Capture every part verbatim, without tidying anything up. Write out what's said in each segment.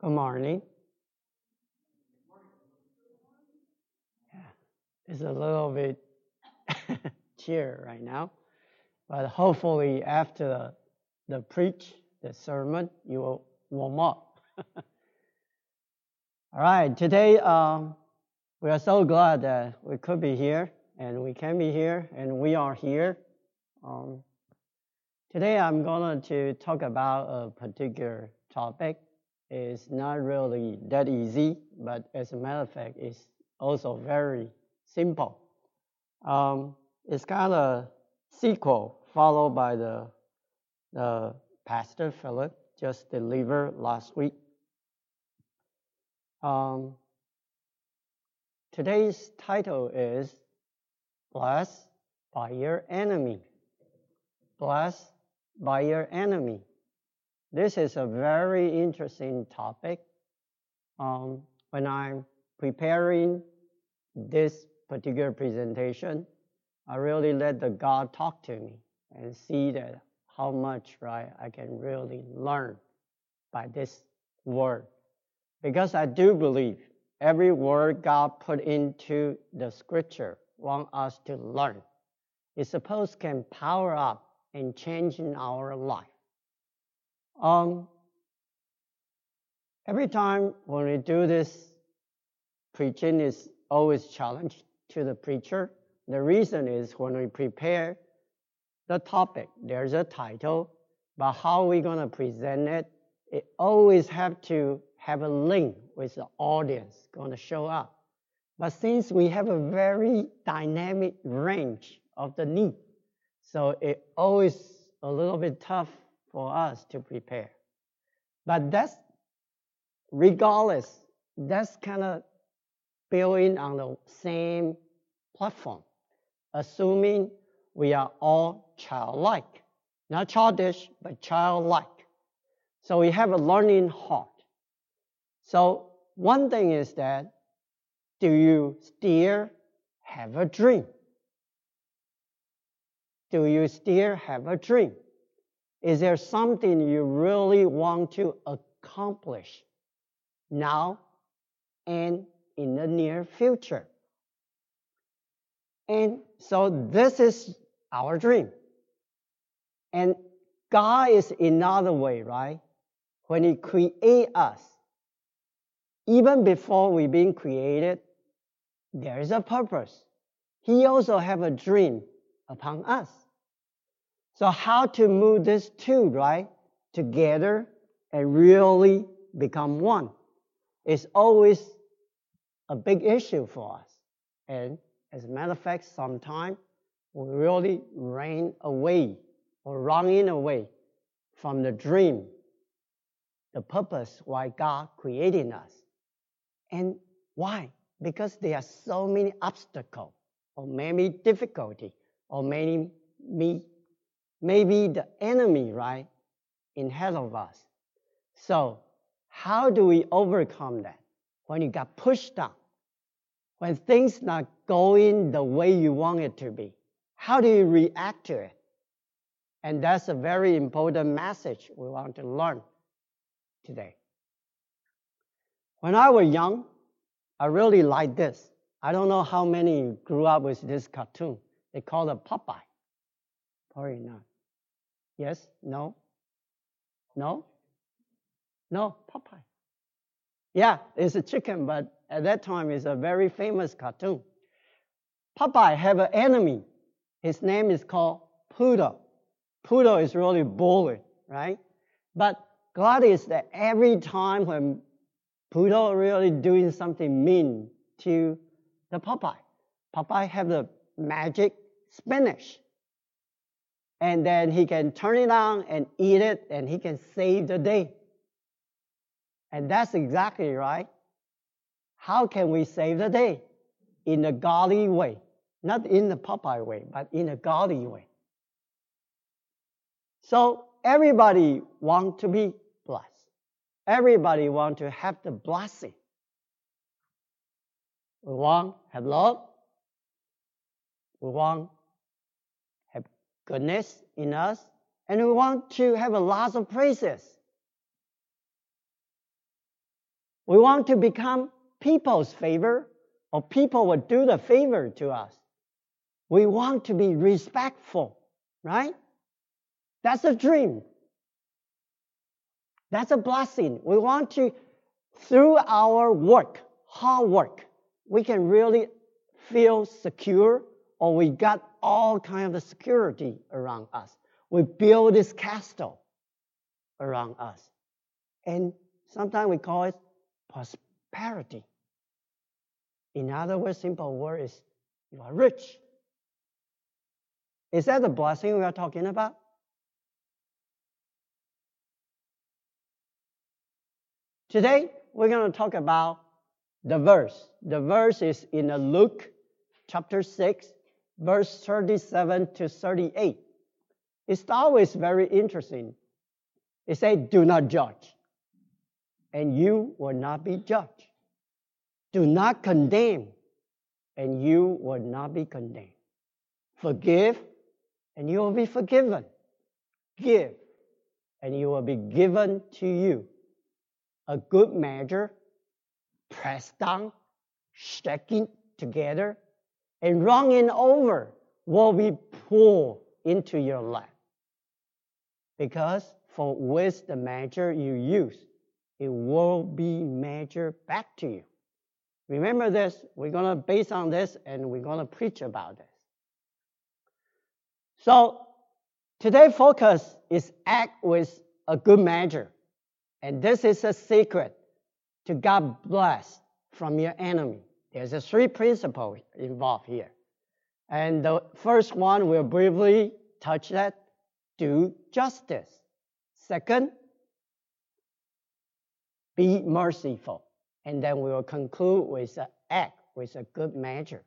Good morning. Yeah, it's a little bit cheer right now, but hopefully after the, the preach, the sermon, you will warm up. All right, today um, we are so glad that we could be here, and we can be here, and we are here. Um, today I'm going to talk about a particular topic. It's not really that easy, but as a matter of fact, it's also very simple. Um, it's kind of sequel followed by the, the Pastor Philip just delivered last week. Um, today's title is Blessed by Your Enemy. Blessed by Your Enemy. This is a very interesting topic. Um, when I'm preparing this particular presentation, I really let the God talk to me and see that how much right I can really learn by this word. Because I do believe every word God put into the scripture want us to learn. It's supposed can power up and change in our life. Um, every time when we do this, preaching is always challenge to the preacher. The reason is when we prepare the topic, there's a title, but how we're going to present it, it always have to have a link with the audience going to show up. But since we have a very dynamic range of the need, so it always a little bit tough for us to prepare. But that's, regardless, that's kind of building on the same platform, assuming we are all childlike. Not childish, but childlike. So we have a learning heart. So one thing is that, do you still have a dream? Do you still have a dream? Is there something you really want to accomplish now and in the near future? And so this is our dream. And God is another way, right? When He create us, even before we being created, there is a purpose. He also have a dream upon us. So how to move these two, right, together and really become one is always a big issue for us. And as a matter of fact, sometimes we really ran away or running away from the dream, the purpose why God created us. And why? Because there are so many obstacles or maybe difficulty or maybe, maybe the enemy, right, in ahead of us. So how do we overcome that? When you got pushed down, when things not going the way you want it to be, how do you react to it? And that's a very important message we want to learn today. When I was young, I really liked this. I don't know how many grew up with this cartoon. They call it Popeye. Probably not. Yes? No? No? No, Popeye. Yeah, it's a chicken, but at that time it's a very famous cartoon. Popeye have an enemy. His name is called Pluto. Pluto is really bully, right? But God is that every time when Pluto really doing something mean to the Popeye, Popeye have the magic spinach. And then he can turn it on and eat it, and he can save the day. And that's exactly right. How can we save the day? In a godly way. Not in the Popeye way, but in a godly way. So everybody want to be blessed. Everybody want to have the blessing. We want to have love. We want to have goodness in us. And we want to have a lot of praises. We want to become people's favor, or people will do the favor to us. We want to be respectful, right? That's a dream. That's a blessing. We want to, through our work, hard work, we can really feel secure, or we got all kind of security around us. We build this castle around us. And sometimes we call it prosperity. In other words, simple word is you are rich. Is that the blessing we are talking about? Today, we're going to talk about the verse. The verse is in Luke chapter six, verse thirty-seven to thirty-eight. It's always very interesting. It says, do not judge, and you will not be judged. Do not condemn, and you will not be condemned. Forgive, and you will be forgiven. Give, and you will be given to you. A good measure, pressed down, shaking together, and running over will be poured into your lap. Because for with the measure you use, it will be measured back to you. Remember this, we're going to base on this, and we're going to preach about this. So, today's focus is act with a good measure. And this is a secret to God bless from your enemy. There's a three principles involved here. And the first one, we'll briefly touch that. Do justice. Second, be merciful. And then we will conclude with an act, with a good measure.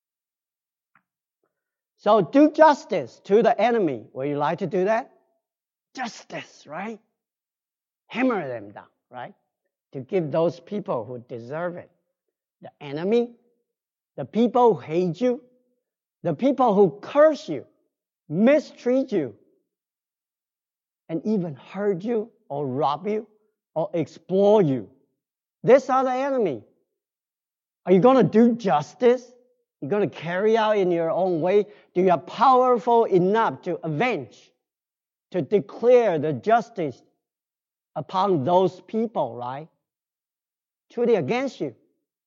So do justice to the enemy. Would you like to do that? Justice, right? Hammer them down, right? To give those people who deserve it. The enemy, the people who hate you, the people who curse you, mistreat you, and even hurt you or rob you or exploit you. These are the enemy. Are you going to do justice? You're going to carry out in your own way? Do you are powerful enough to avenge, to declare the justice upon those people, right? Truly against you.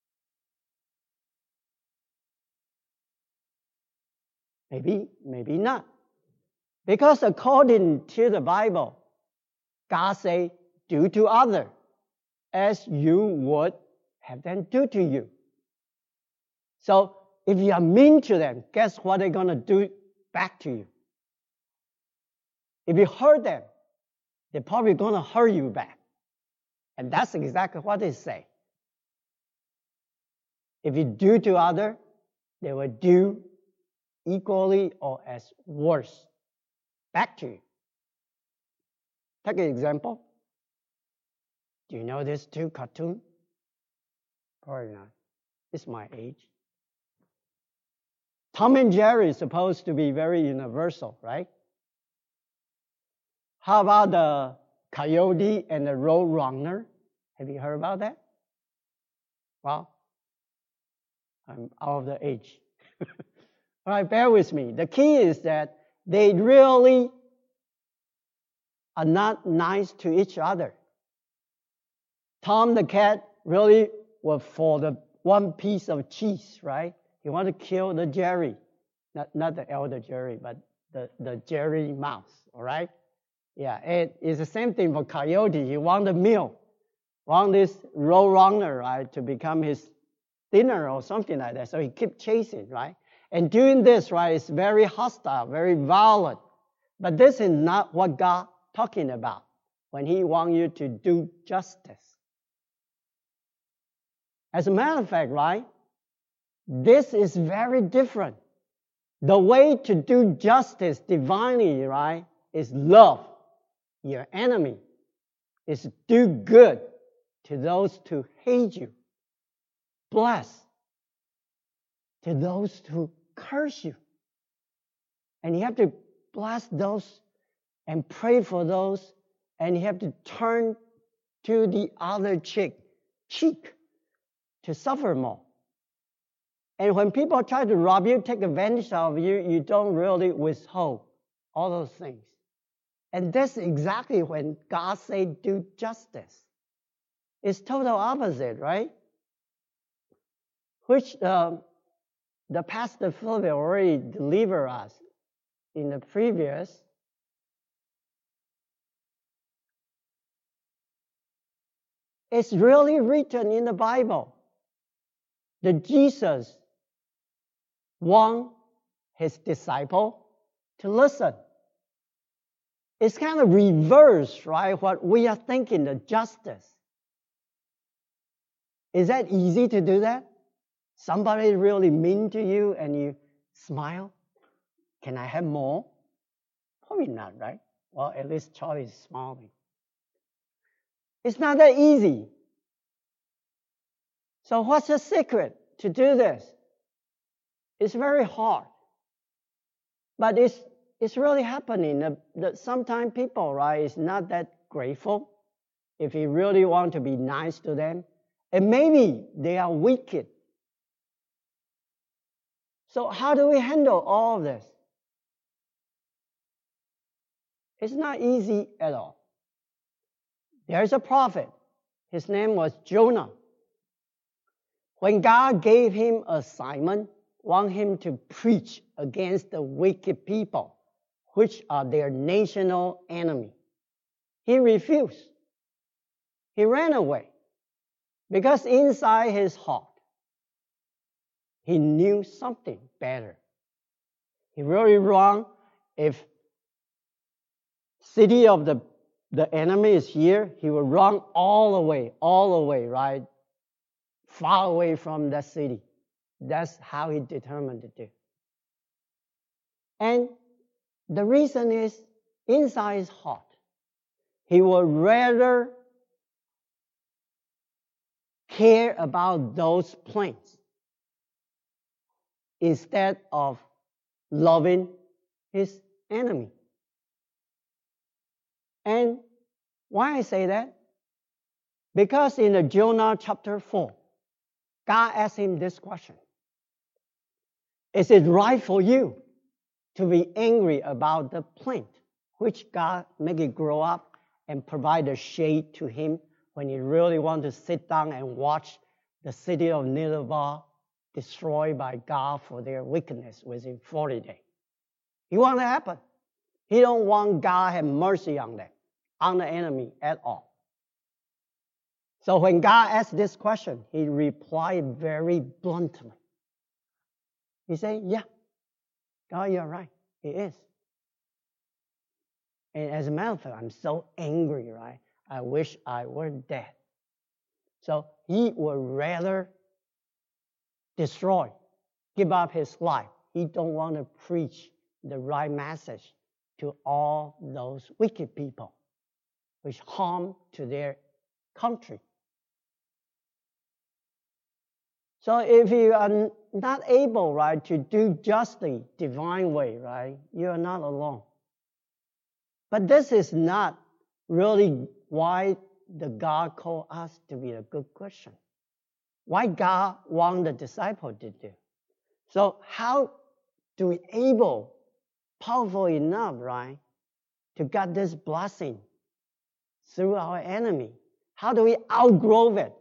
Maybe, maybe not. Because according to the Bible, God say, do to others as you would have them do to you. So if you are mean to them, guess what they're going to do back to you? If you hurt them, they're probably going to hurt you back. And that's exactly what they say. If you do to others, they will do equally or as worse back to you. Take an example. Do you know these two cartoons? Probably not. It's my age. Tom and Jerry is supposed to be very universal, right? How about the Coyote and the Road Runner? Have you heard about that? Well, I'm out of the age. All right, bear with me. The key is that they really are not nice to each other. Tom the cat really was for the one piece of cheese, right? He wanted to kill the Jerry. Not, not the elder Jerry, but the, the Jerry mouse, all right? Yeah, it is the same thing for Coyote. He wanted the meal, want this Road Runner, right, to become his dinner or something like that. So he kept chasing, right? And doing this, right, is very hostile, very violent. But this is not what God talking about when He wants you to do justice. As a matter of fact, right, this is very different. The way to do justice divinely, right, is love your enemy, is do good to those who hate you, bless to those who curse you. And you have to bless those and pray for those, and you have to turn to the other cheek cheek to suffer more. And when people try to rob you, take advantage of you, you don't really withhold all those things. And that's exactly when God said, do justice. It's total opposite, right? Which uh, the Pastor Philip already delivered us in the previous. It's really written in the Bible that Jesus want his disciple to listen. It's kind of reverse, right? What we are thinking, the justice. Is that easy to do that? Somebody really mean to you and you smile? Can I have more? Probably not, right? Well, at least Charlie is smiling. It's not that easy. So what's the secret to do this? It's very hard. But it's it's really happening. That, that sometimes people, right, is not that grateful if you really want to be nice to them. And maybe they are wicked. So how do we handle all of this? It's not easy at all. There's a prophet. His name was Jonah. When God gave him an assignment, want him to preach against the wicked people, which are their national enemy, he refused. He ran away. Because inside his heart, he knew something better. He really wrong if city of the, the enemy is here, he will run all the way, all the way, right? Far away from that city. That's how he determined to do. And the reason is, inside his heart, he would rather care about those planes instead of loving his enemy. And why I say that? Because in the Jonah chapter four, God asked him this question. Is it right for you to be angry about the plant, which God make it grow up and provide a shade to him when he really want to sit down and watch the city of Nineveh destroyed by God for their wickedness within forty days? He want to happen. He don't want God to have mercy on them, on the enemy at all. So when God asked this question, he replied very bluntly. He said, yeah, God, you're right. It is. And as a matter of fact, I'm so angry, right? I wish I were dead. So he would rather destroy, give up his life. He don't want to preach the right message to all those wicked people, which harm to their country. So if you are not able, right, to do justly, divine way, right, you are not alone. But this is not really why the God called us to be a good Christian. Why God want the disciple to do. So how do we able, powerful enough, right, to get this blessing through our enemy? How do we outgrow it?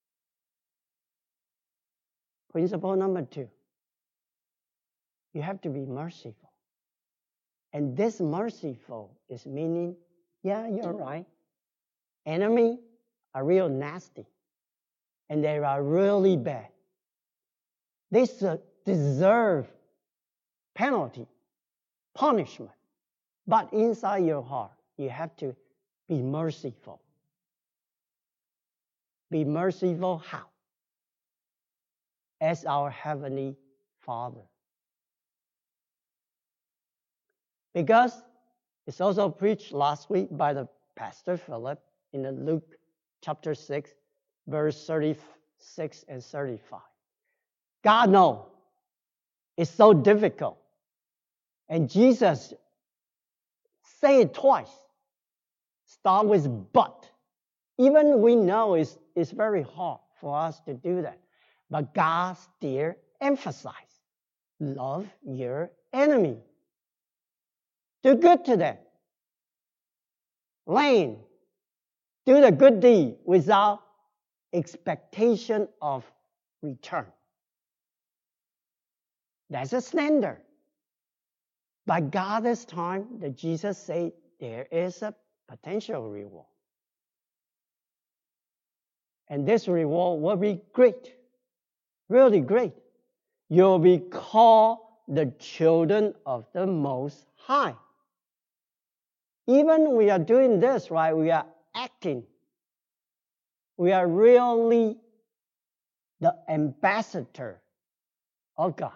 Principle number two, you have to be merciful. And this merciful is meaning, yeah, you're right. Enemy are real nasty. And they are really bad. They deserve penalty, punishment. But inside your heart, you have to be merciful. Be merciful how? As our Heavenly Father. Because it's also preached last week by the Pastor Philip in the Luke chapter six, verse thirty-six and thirty-five. God knows it's so difficult. And Jesus said it twice. Start with but. Even we know it's, it's very hard for us to do that. But God still emphasizes, love your enemy. Do good to them. Lane, do the good deed without expectation of return. That's a standard. But God this time, that Jesus said, there is a potential reward. And this reward will be great, really great. You'll be called the children of the Most High. Even we are doing this, right? We are acting. We are really the ambassador of God.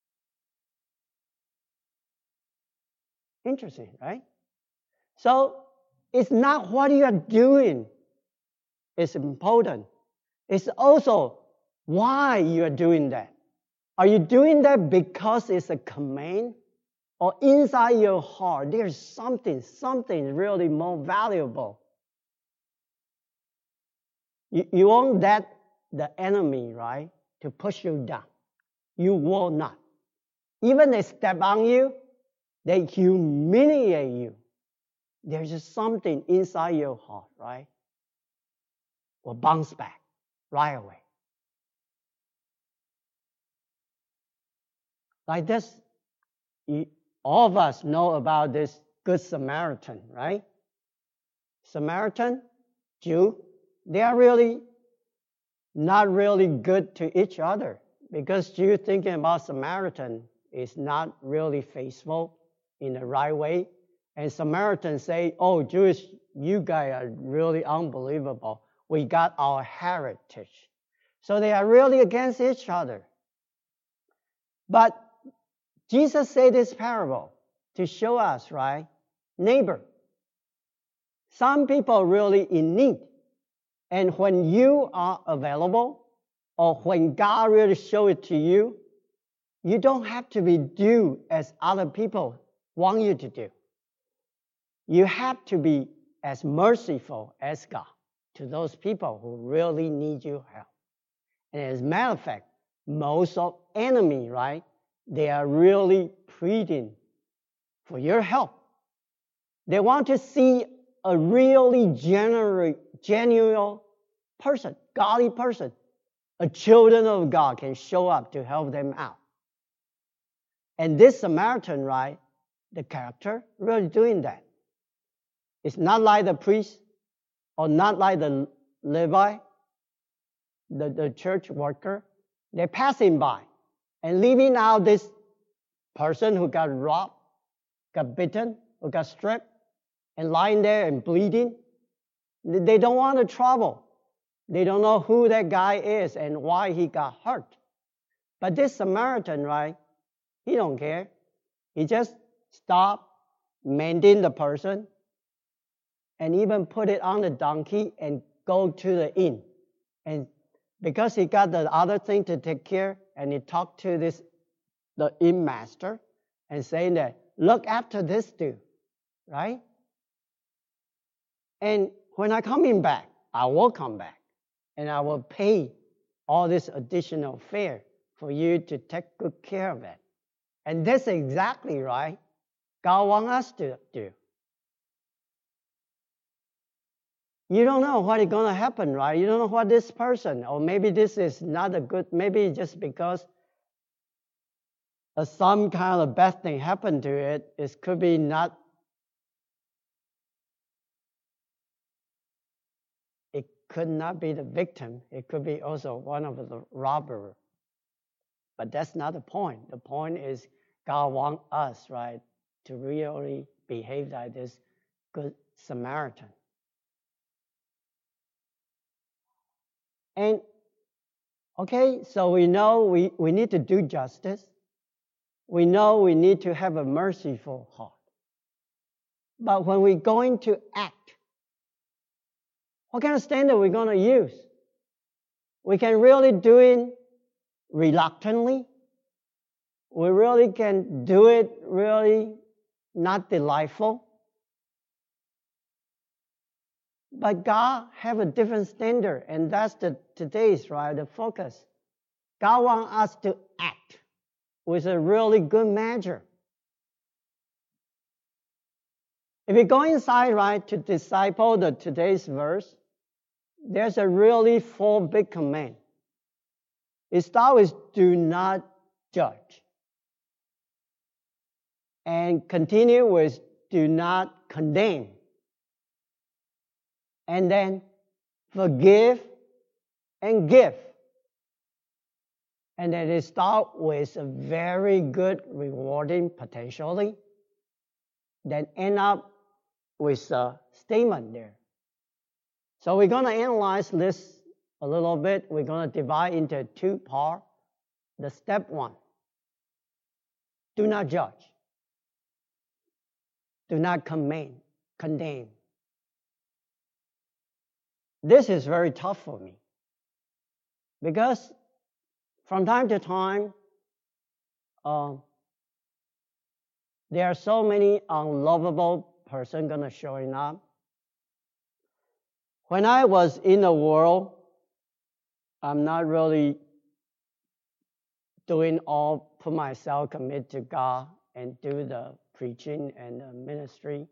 Interesting, right? So it's not what you are doing is important. It's also why you are doing that. Are you doing that because it's a command? Or inside your heart, there's something, something really more valuable. You, you won't let the enemy, right, to push you down. You will not. Even they step on you, they humiliate you. There's just something inside your heart, right, will bounce back right away. Like this, you, all of us know about this Good Samaritan, right? Samaritan, Jew, they are really not really good to each other because Jew thinking about Samaritan is not really faithful in the right way. And Samaritans say, oh, Jewish, you guys are really unbelievable. We got our heritage. So they are really against each other. But Jesus said this parable to show us, right? Neighbor. Some people really in need. And when you are available, or when God really show it to you, you don't have to be do as other people want you to do. You have to be as merciful as God to those people who really need your help. And as a matter of fact, most of enemy, right, they are really pleading for your help. They want to see a really genuine, genuine person, godly person, a children of God can show up to help them out. And this Samaritan, right, the character really doing that. It's not like the priest or not like the Levi, the, the church worker. They're passing by and leaving out this person who got robbed, got bitten, who got stripped, and lying there and bleeding. They don't want the trouble. They don't know who that guy is and why he got hurt. But this Samaritan, right, he don't care. He just stopped, mending the person, and even put it on the donkey and go to the inn. And because he got the other thing to take care, and he talked to this the inn master and saying that, look after this dude, right? And when I coming back, I will come back, and I will pay all this additional fare for you to take good care of it. And that's exactly right God wants us to do. You don't know what is going to happen, right? You don't know what this person, or maybe this is not a good, maybe just because uh, some kind of bad thing happened to it, it could be not, it could not be the victim. It could be also one of the robbers. But that's not the point. The point is God wants us, right, to really behave like this Good Samaritan. And, okay, so we know we, we need to do justice. We know we need to have a merciful heart. But when we're going to act, what kind of standard we're going to use? We can really do it reluctantly. We really can do it really not delightful. But God have a different standard, and that's the today's, right, the focus. God wants us to act with a really good measure. If we go inside, right, to disciple the today's verse, there's a really four big command. It starts with do not judge. And continue with do not condemn. And then forgive and give. And then it starts with a very good rewarding potentially. Then end up with a statement there. So we're going to analyze this a little bit. We're going to divide into two parts. The step one, do not judge. Do not condemn. condemn. This is very tough for me because from time to time, uh, there are so many unlovable persons going to showing up. When I was in the world, I'm not really doing all, put myself, commit to God and do the preaching and the ministry.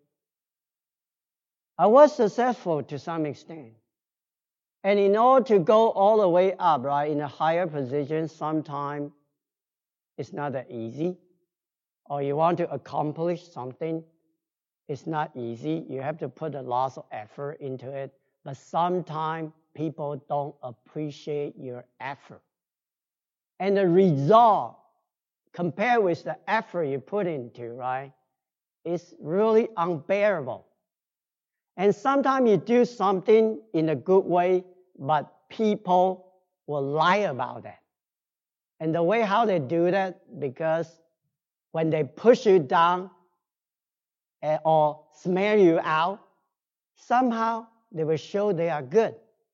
I was successful to some extent. And in order to go all the way up, right, in a higher position, sometimes it's not that easy. Or you want to accomplish something, it's not easy. You have to put a lot of effort into it. But sometimes people don't appreciate your effort. And the result, compared with the effort you put into, right, is really unbearable. And sometimes you do something in a good way, but people will lie about that. And the way how they do that, because when they push you down or smear you out, somehow they will show they are good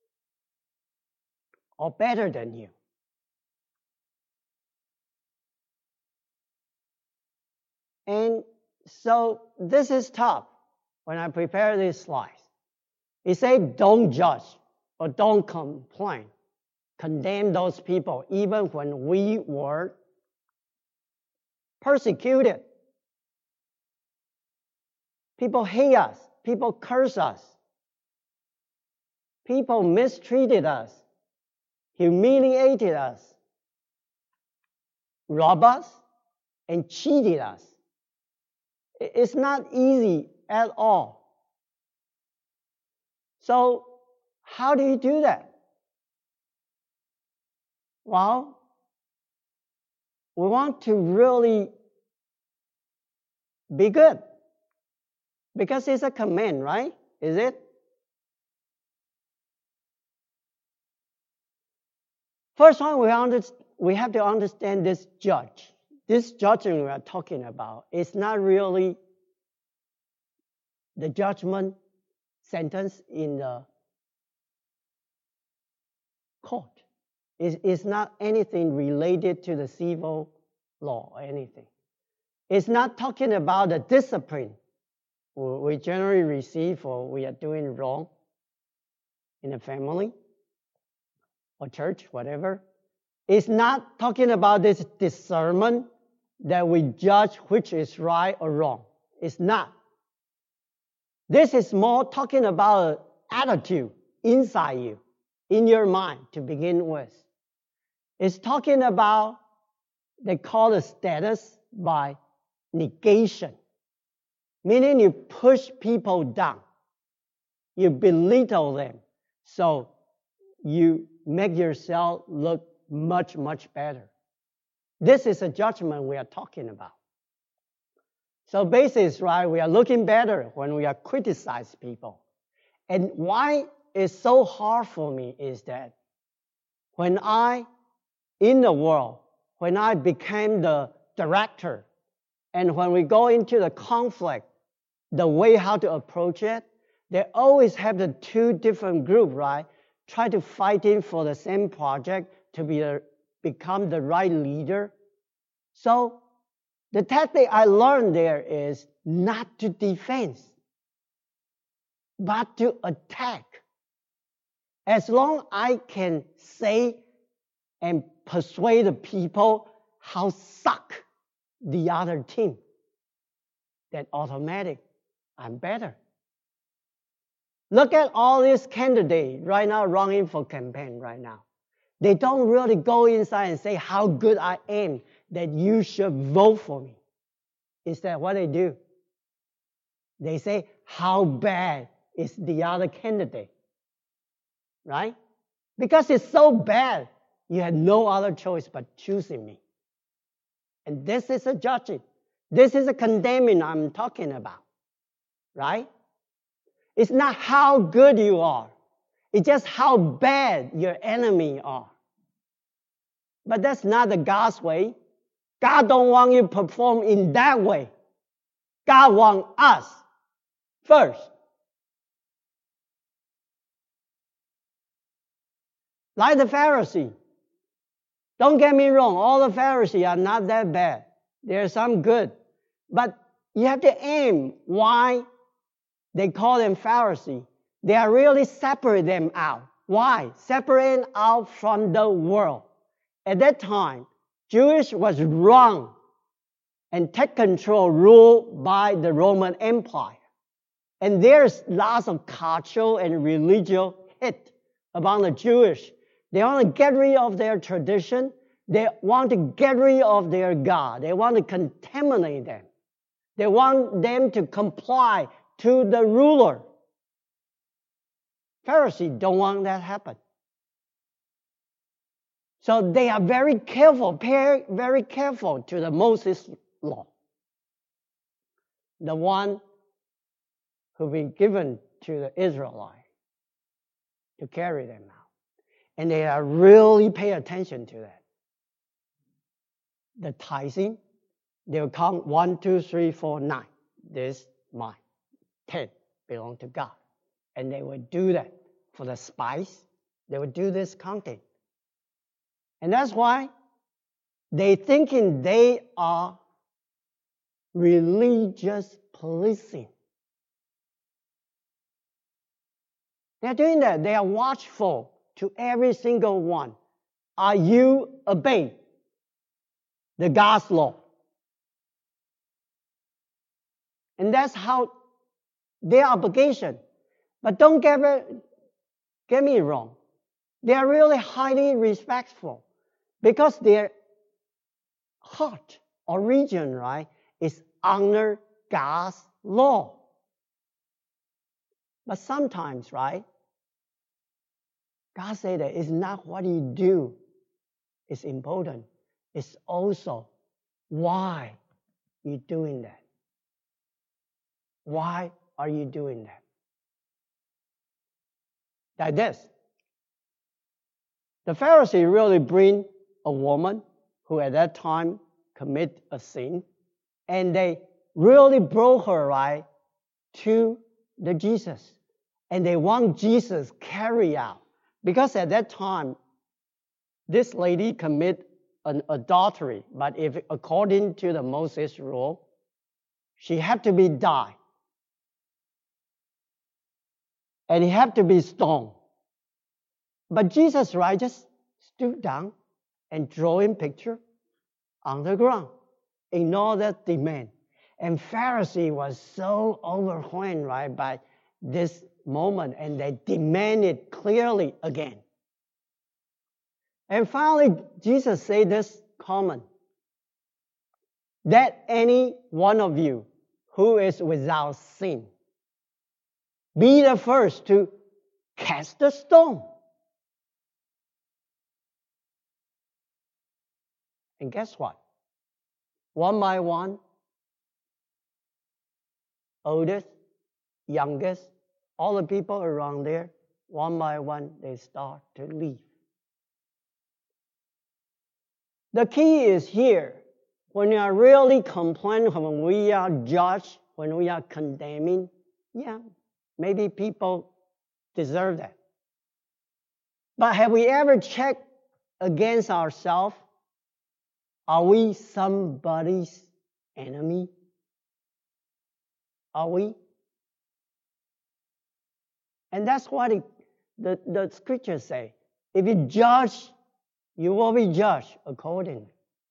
or better than you. And so this is tough when I prepare these slides. It says don't judge or don't complain. Condemn those people even when we were persecuted. People hate us. People curse us. People mistreated us, humiliated us, robbed us, and cheated us. It's not easy at all. So, how do you do that? Well, we want to really be good. Because it's a command, right? Is it? First one, we, under, we have to understand this judge. This judgment we are talking about is not really the judgment sentence in the court. It's, it's not anything related to the civil law or anything. It's not talking about the discipline we generally receive or we are doing wrong in the family or church, whatever. It's not talking about this discernment that we judge which is right or wrong. It's not. This is more talking about attitude inside you, in your mind to begin with. It's talking about, they call it status by negation. Meaning you push people down. You belittle them. So you make yourself look much, much better. This is a judgment we are talking about. So basically, right, we are looking better when we are criticize people. And why it's so hard for me is that when I, in the world, when I became the director, and when we go into the conflict, the way how to approach it, they always have the two different groups, right? Try to fight in for the same project to be the, become the right leader. So the tactic I learned there is not to defend. but to attack. As long as I can say and persuade the people how suck the other team, then automatic, I'm better. Look at all these candidates right now running for campaign right now. They don't really go inside and say how good I am that you should vote for me. Instead, what they do, they say how bad is the other candidate, right? Because it's so bad, you had no other choice but choosing me. And this is a judging. This is a condemning I'm talking about, right? It's not how good you are. It's just how bad your enemy are. But that's not the God's way. God don't want you to perform in that way. God wants us first. Like the Pharisee. Don't get me wrong, all the Pharisees are not that bad. There are some good. But you have to aim why they call them Pharisees. They are really separate them out. Why? Separate out from the world. At that time, Jewish was run and take control, ruled by the Roman Empire. And there's lots of cultural and religious hate among the Jewish. They want to get rid of their tradition. They want to get rid of their God. They want to contaminate them. They want them to comply to the ruler. Pharisees don't want that to happen. So they are very careful, very, very careful to the Moses law. The one who been given to the Israelites to carry them out. And they are really pay attention to that. The tithing, they will count one, two, three, four, nine. This mine. Ten belong to God. And they will do that for the spice. They will do this counting. And that's why they thinking they are religious policing. They're doing that. They are watchful to every single one. Are you obeying the God's law? And that's how their obligation. But don't get me, get me wrong. They are really highly respectful because their heart or region, right, is under God's law. But sometimes, right, God said that it's not what you do is important. It's also why you're doing that. Why are you doing that? Like this. The Pharisee really bring a woman who at that time commit a sin, and they really brought her right to the Jesus. And they want Jesus carry out. Because at that time, this lady commit an adultery, but if according to the Moses rule, she had to be died. And he had to be stoned. But Jesus, right, just stooped down and drawing picture on the ground. Ignore that demand. And Pharisee was so overwhelmed, right, by this moment, and they demanded clearly again. And finally, Jesus said this comment, that any one of you who is without sin be the first to cast the stone. And guess what? One by one, oldest, youngest, all the people around there, one by one, they start to leave. The key is here. When you are really complaining, when we are judged, when we are condemning, yeah, maybe people deserve that. But have we ever checked against ourselves? Are we somebody's enemy? Are we? And that's what it, the, the scriptures say. If you judge, you will be judged accordingly.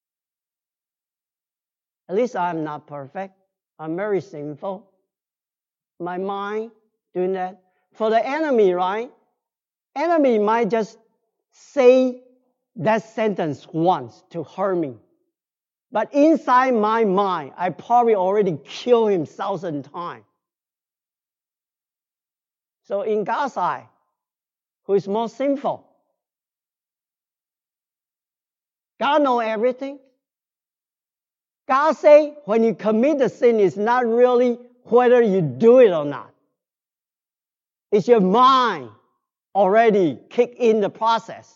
At least I'm not perfect. I'm very sinful. My mind doing that. For the enemy, right? Enemy might just say that sentence once to hurt me. But inside my mind, I probably already killed him thousand times. So in God's eye, who is more sinful? God knows everything. God say when you commit the sin, it's not really whether you do it or not. It's your mind already kick in the process.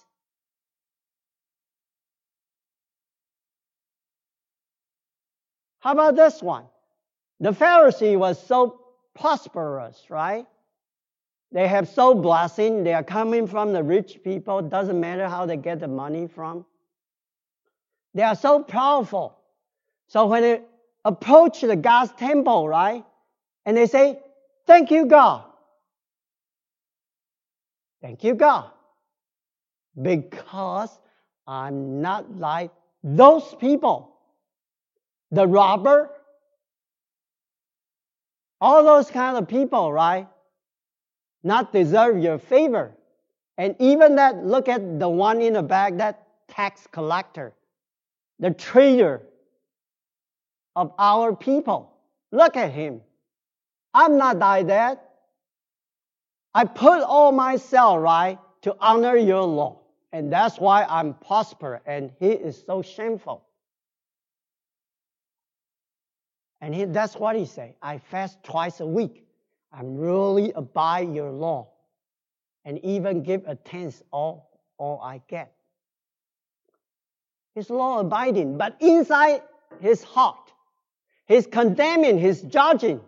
How about this one? The Pharisee was so prosperous, right? They have so blessing. They are coming from the rich people. Doesn't matter how they get the money from. They are so powerful. So when they approach the God's temple, right? And they say, thank you, God. Thank you, God. Because I'm not like those people. The robber. All those kind of people, right? Not deserve your favor. And even that, look at the one in the back, that tax collector. The traitor of our people. Look at him. I'm not like that. I put all myself, right, to honor your law. And that's why I'm prosperous. And he is so shameful. And he, that's what he say. I fast twice a week. I'm really abide your law. And even give a tenth all, all I get. He's law abiding. But inside his heart, he's condemning, he's judging.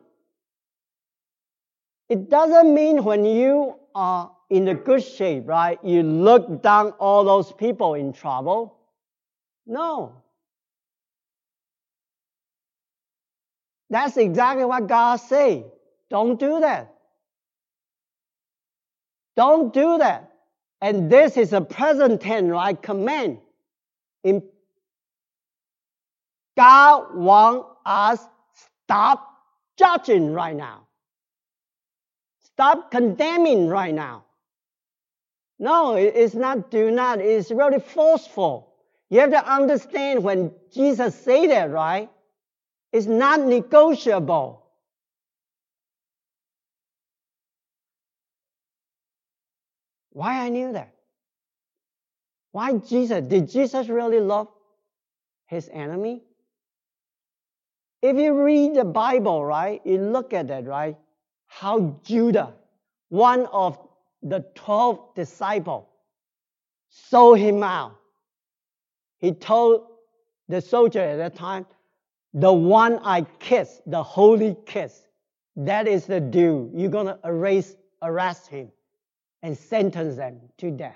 It doesn't mean when you are in a good shape, right, you look down all those people in trouble. No. That's exactly what God say. Don't do that. Don't do that. And this is a present tense, right, command. In God wants us stop judging right now. Stop condemning right now. No, it's not do not. It's really forceful. You have to understand when Jesus say that, right? It's not negotiable. Why I knew that? Why Jesus? Did Jesus really love his enemy? If you read the Bible, right, you look at that, right, how Judah, one of the twelve disciples, sold him out. He told the soldier at that time, the one I kiss, the holy kiss, that is the due. You're going to arrest, arrest him and sentence them to death.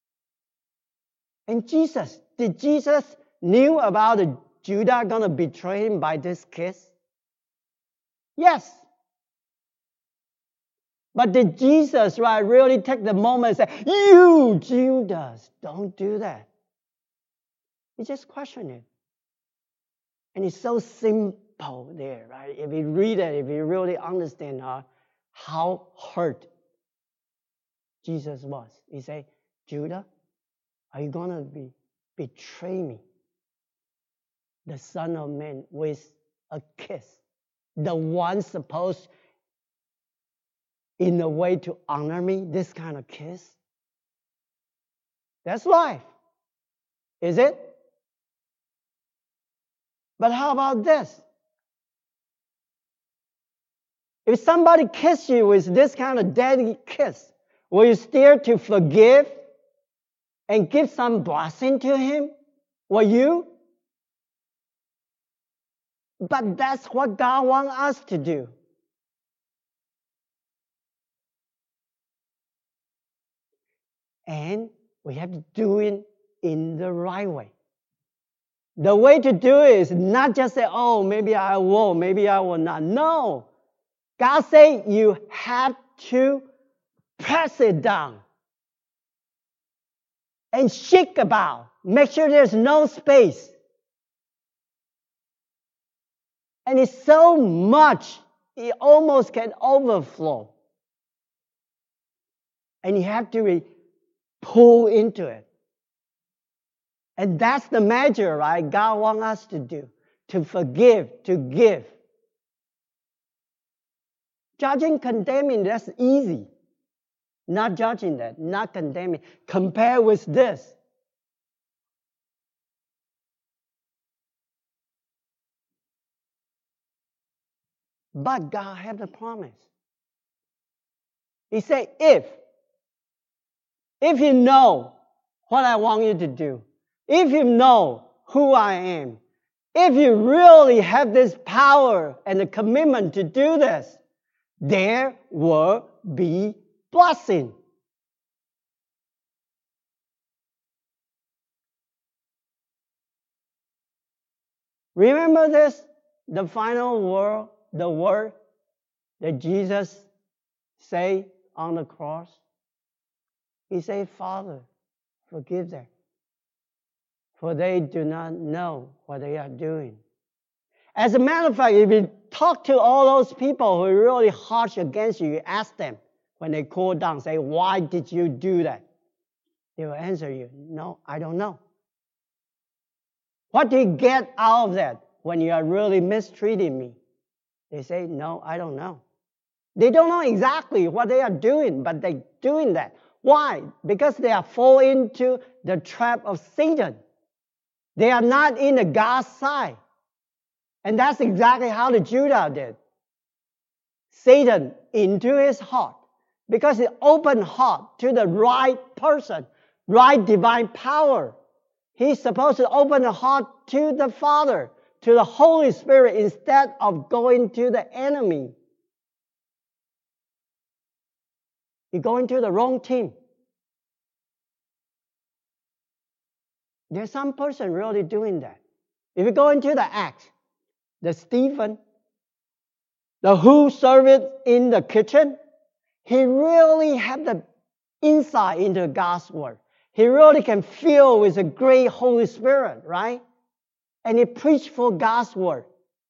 And Jesus, did Jesus knew about the Judah going to betray him by this kiss? Yes. But did Jesus, right, really take the moment and say, you, Judas, don't do that? He just questioned it. And it's so simple there, right? If you read it, if you really understand uh, how hurt Jesus was. He said, Judah, are you going to be betray me? The Son of Man with a kiss. The one supposed in a way to honor me, this kind of kiss. That's life. Is it? But how about this? If somebody kisses you with this kind of deadly kiss, will you still to forgive and give some blessing to him? Will you? But that's what God wants us to do. And we have to do it in the right way. The way to do it is not just say, oh, maybe I will, maybe I will not. No. God said you have to press it down, and shake about. Make sure there's no space. And it's so much, it almost can overflow. And you have to re- pull into it. And that's the measure, right? God wants us to do. To forgive, to give. Judging, condemning, that's easy. Not judging that, not condemning. Compare with this. But God had the promise. He said, if, if you know what I want you to do, if you know who I am, if you really have this power and the commitment to do this, there will be blessing. Remember this? The final word, the word that Jesus said on the cross? He said, Father, forgive them, for they do not know what they are doing. As a matter of fact, if you talk to all those people who are really harsh against you, you ask them when they cool down, say, why did you do that? They will answer you, no, I don't know. What do you get out of that when you are really mistreating me? They say, no, I don't know. They don't know exactly what they are doing, but they're doing that. Why? Because they are fall into the trap of Satan. They are not in the God's side. And that's exactly how the Judah did. Satan into his heart. Because he opened heart to the right person, right divine power. He's supposed to open the heart to the Father, to the Holy Spirit, instead of going to the enemy. You're going to the wrong team. There's some person really doing that. If you go into the Acts, the Stephen, the who served in the kitchen, he really had the insight into God's word. He really can feel with a great Holy Spirit, right? And he preached for God's word.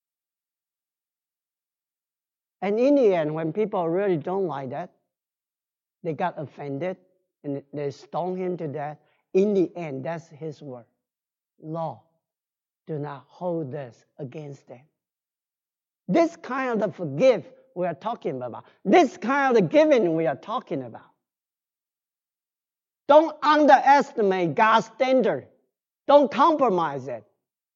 And in the end, when people really don't like that, they got offended and they stoned him to death. In the end, that's his word. Lord, do not hold this against them. This kind of the forgive we are talking about. This kind of the giving we are talking about. Don't underestimate God's standard. Don't compromise it.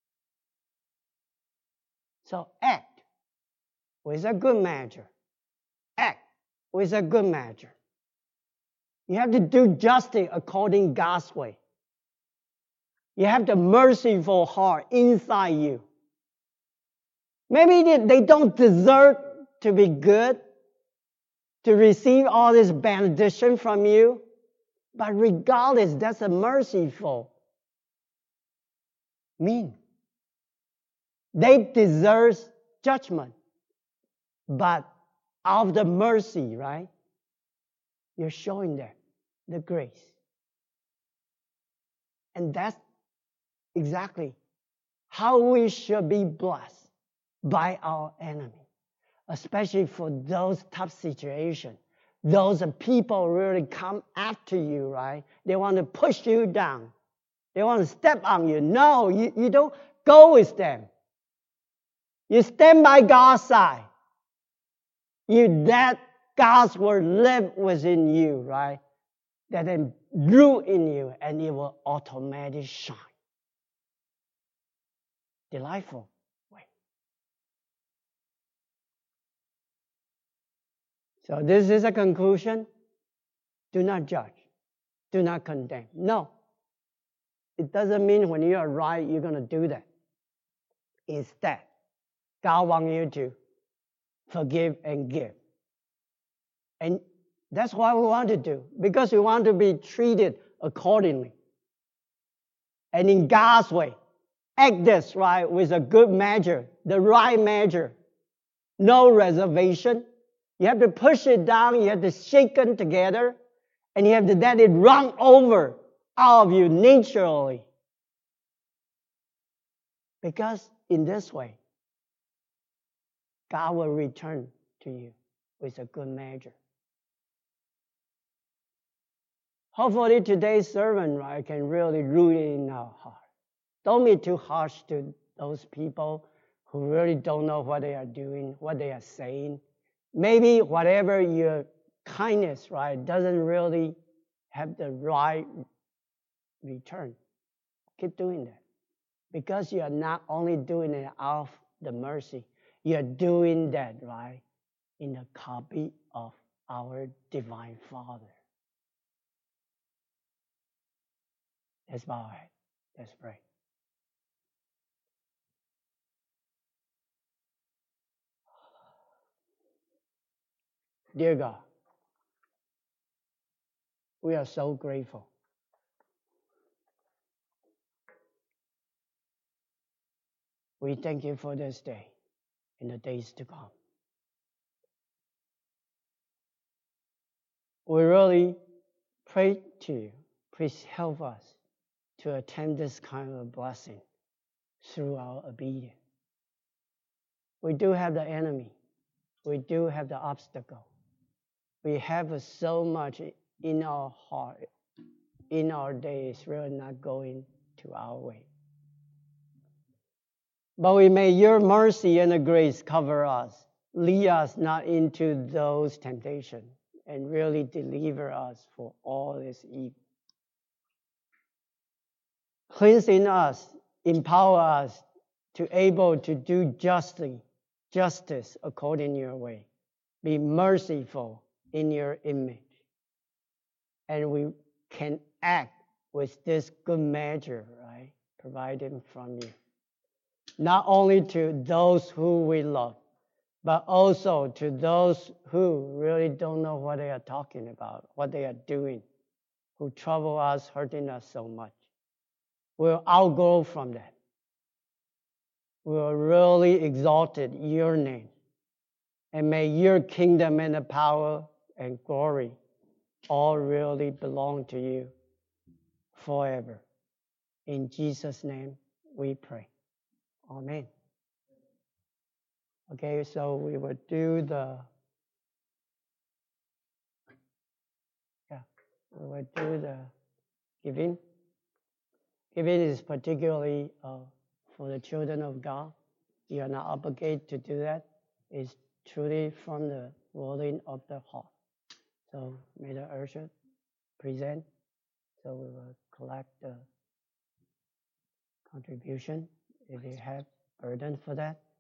So act with a good measure. Act with a good measure. You have to do justice according to God's way. You have the merciful heart inside you. Maybe they, they don't deserve to be good, to receive all this benediction from you. But regardless, that's a merciful mean. They deserve judgment. But out of the mercy, right? You're showing them the grace. And that's exactly how we should be blessed by our enemy. Especially for those tough situations. Those people really come after you, right? They want to push you down. They want to step on you. No, you, you don't go with them. You stand by God's side. You let God's word live within you, right? That then root in you and it will automatically shine. Delightful way. So this is a conclusion. Do not judge. Do not condemn. No. It doesn't mean when you are right, you're going to do that. Instead, God wants you to forgive and give. And that's what we want to do, because we want to be treated accordingly. And in God's way, act this, right, with a good measure, the right measure. No reservation. You have to push it down. You have to shake it together. And you have to let it run over out of you naturally. Because in this way, God will return to you with a good measure. Hopefully today's sermon, right, can really root it in our heart. Don't be too harsh to those people who really don't know what they are doing, what they are saying. Maybe whatever your kindness, right, doesn't really have the right return. Keep doing that. Because you are not only doing it out of the mercy, you are doing that, right, in the copy of our Divine Father. Let's bow our head. Let's pray. Dear God, we are so grateful. We thank you for this day and the days to come. We really pray to you. Please help us to attain this kind of blessing through our obedience. We do have the enemy. We do have the obstacle. We have so much in our heart, in our days, really not going to our way. But we may your mercy and the grace cover us, lead us not into those temptations, and really deliver us for all this evil. Cleansing us, empower us to able to do justly, justice according to your way. Be merciful in your image. And we can act with this good measure, right, provided from you. Not only to those who we love, but also to those who really don't know what they are talking about, what they are doing, who trouble us, hurting us so much. We'll outgrow from that. We'll really exalt your name. And may your kingdom and the power and glory all really belong to you forever. In Jesus' name we pray. Amen. Okay, so we will do the, yeah, we will do the giving. Giving is particularly uh, for the children of God. You are not obligated to do that. It's truly from the willing of the heart. So may the usher present. So we will collect the contribution if you have burden for that.